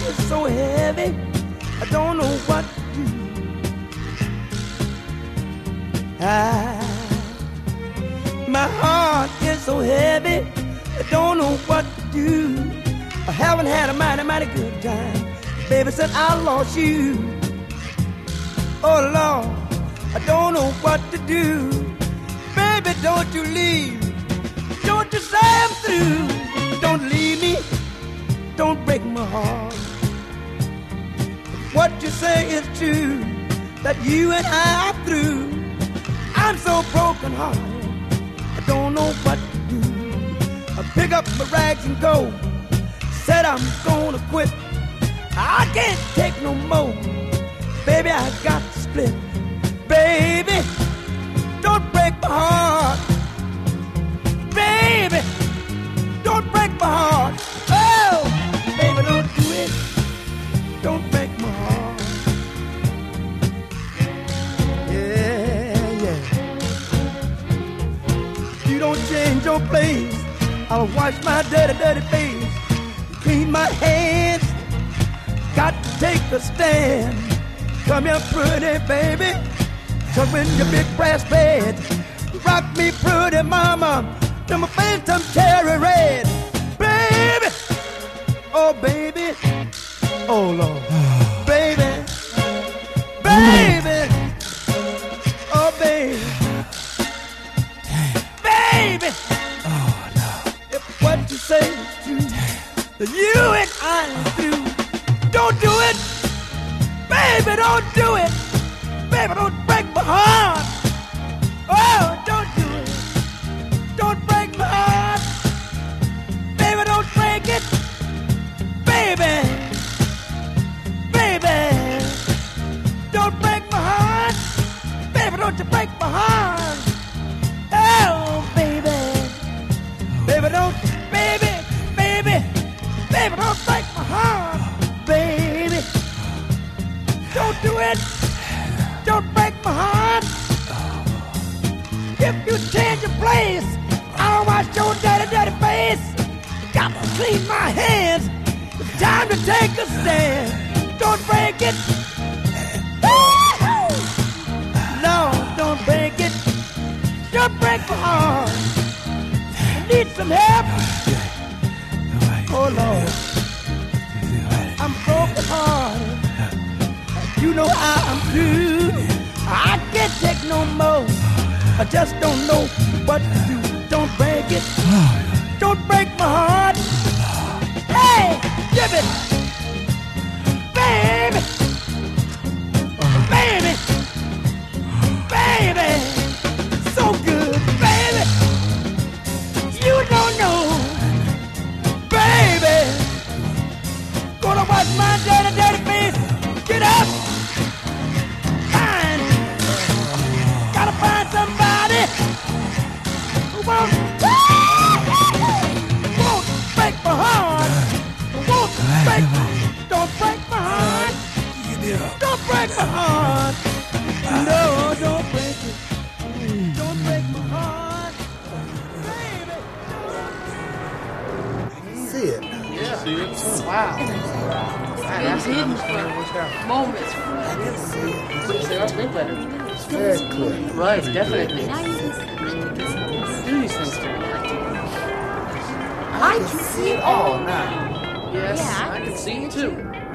is so heavy, I don't know what to do. My heart is so heavy, I don't know what to do. I haven't had a mighty, mighty good time, baby, since I lost you. Oh Lord, I don't know what to do. Baby, don't you leave, don't you say I'm through. Don't leave me, don't break my heart. What you say is true, that you and I are through. I'm so broken hearted, I don't know what to do. I pick up my rags and go, said I'm gonna quit. I can't take no more, baby, I got to split. Baby, don't break my heart. Baby, don't break my heart. Oh, baby, don't do it. Don't break my heart. Yeah, yeah. You don't change your place, I'll wash my dirty, dirty face, clean my hands. Got to take a stand. Come here, pretty baby, come in your big brass bed. Rock me, pretty mama, till my face turn cherry red. Baby, oh baby, oh Lord, baby, baby, oh baby, baby. Oh no. If what you say is true, then you and I are through. Don't do it, baby, don't do it. Baby, don't break my heart. Oh, don't do it. Don't break my heart. Baby, don't break it. Baby, baby, don't break my heart. Baby, don't you break my heart. Oh, baby, baby, don't, baby, baby, baby, don't break my heart. Baby, don't do it. Don't break my heart. If you change your place, I'll wash your dirty, dirty face. Got to clean my hands. It's time to take a stand. Don't break it. No, don't break it. Don't break my heart. I need some help. Oh Lord, I'm broken hearted. You know I'm through. I can't take no more. I just don't know what to do. Don't break it. Don't break my heart. Hey, give it. Baby. Baby. Baby. So good, baby. You don't know. Baby. Gonna wash my dirty, dirty face. Get up. Somebody who won't break my heart. Won't break, don't break my heart. Don't break my heart. No, don't break it. Don't break my heart. Baby, see it. Yeah. See it? Wow. It's hidden for moments. I can see it. That's way better. Very clear. Right, definitely. Now you can Do these things to me. I can see it all now. Yes, Yeah, I can see it too.